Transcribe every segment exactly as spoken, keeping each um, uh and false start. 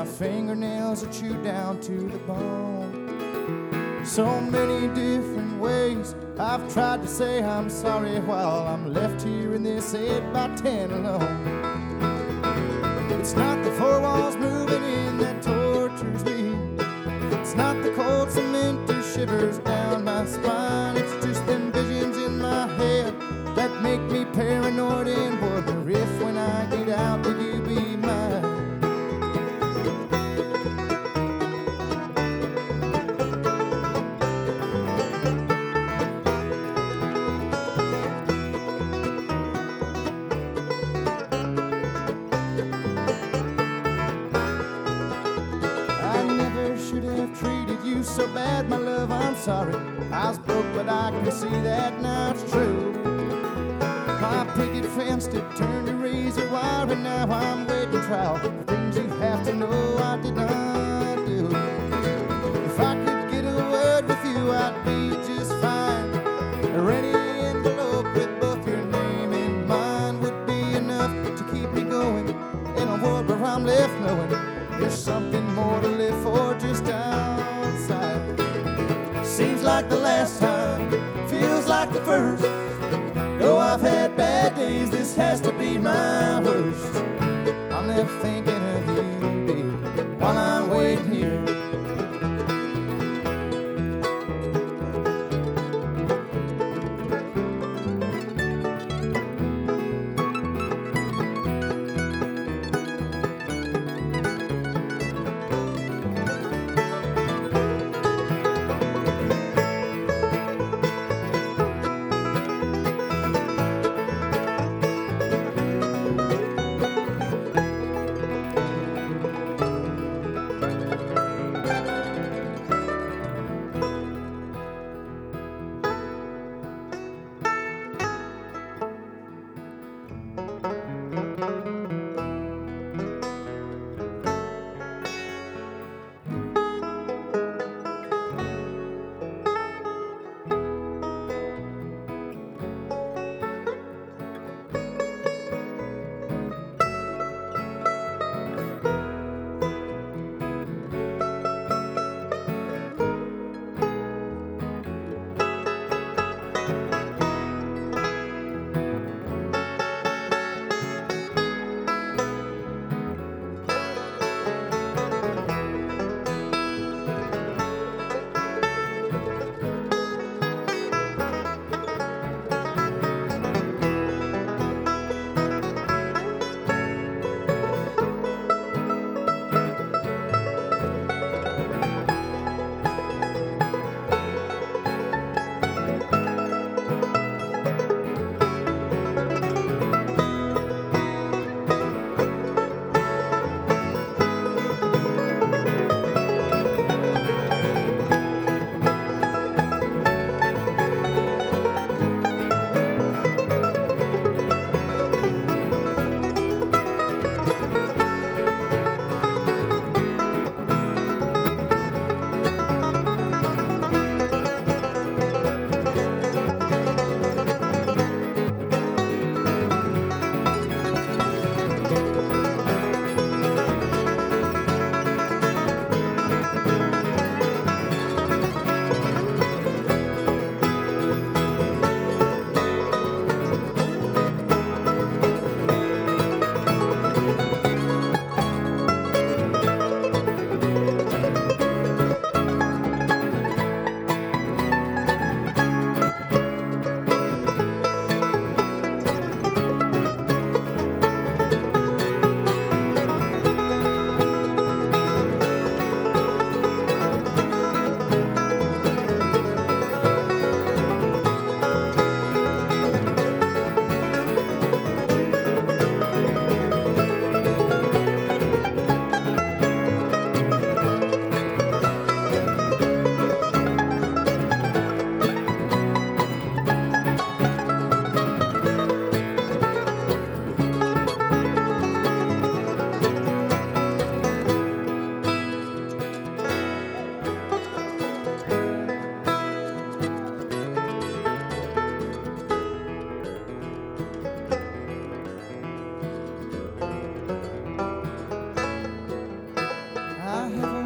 my fingernails are chewed down to the bone. So many different ways I've tried to say I'm sorry while I'm left here in this eight by ten alone. It's not the four walls moving in that tortures me. It's not the cold cement that shivers down my spine. It's just them visions in my head that make me paranoid and wonder if when I get out will you be mine. Should have treated you so bad, my love, I'm sorry. I was broke, but I can see that now it's true. My picket fence did turn to razor wire, and now I'm waiting trial for things you have to know I did not do. If I could get a word with you, I'd be just fine. Or any envelope with both your name and mine would be enough to keep me going in a world where I'm left knowing there's something more to live for just outside. Seems like the last time, feels like the first. Though I've had bad days, this has to be my worst. I'm left thinking of you, baby, while I'm waiting here.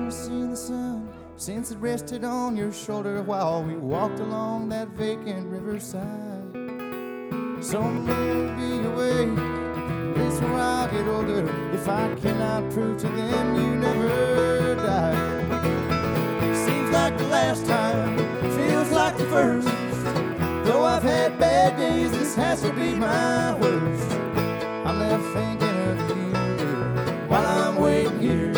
never seen the sun since it rested on your shoulder while we walked along that vacant riverside. So maybe away, place where I'll get older if I cannot prove to them you never died. Seems like the last time, feels like the first. Though I've had bad days, this has to be my worst. I'm left thinking of you while I'm waiting here.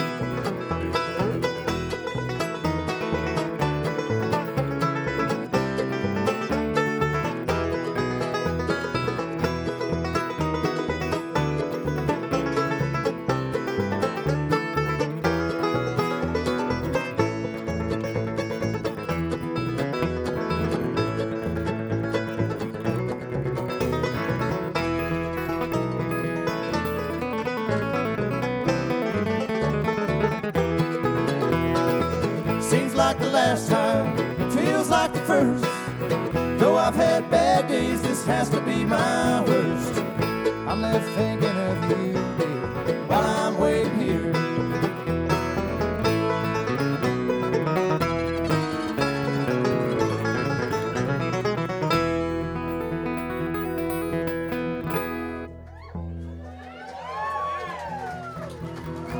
Seems like the last time, feels like the first. Though I've had bad days, this has to be my worst. I'm left thinking of you, dear, while I'm waiting here.